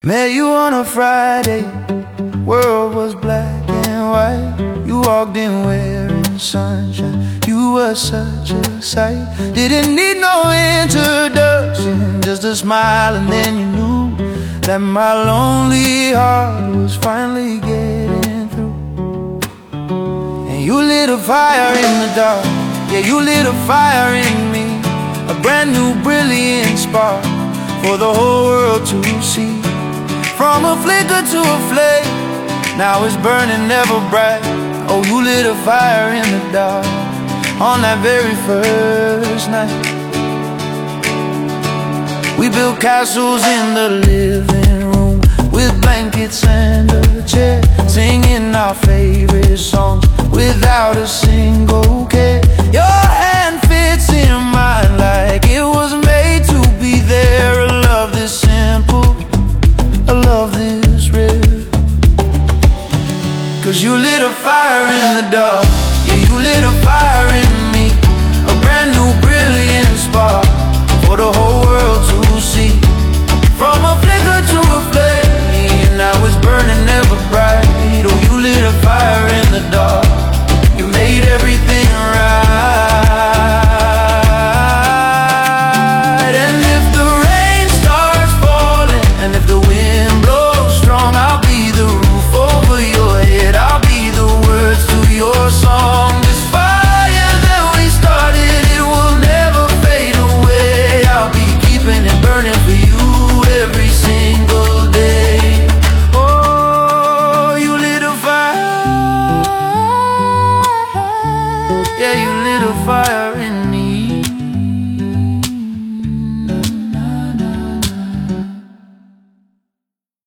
Met you on a Friday, world was black and white. You walked in wearing sunshine, you were such a sight. Didn't need no introduction, just a smile and then you knew that my lonely heart was finally getting through. And you lit a fire in the dark, yeah, you lit a fire in me. A brand new brilliant spark for the whole world to see. From a flicker to a flame, now it's burning ever bright. Oh, you lit a fire in the dark on that very first night. We built castles in the living room with blankets and a chair, singing our favorite songs without a single care. Your hand fits in mine like it was made to be there. A love this simple, a love this rare. 'Cause you lit a fire in the dark, yeah, you lit a fire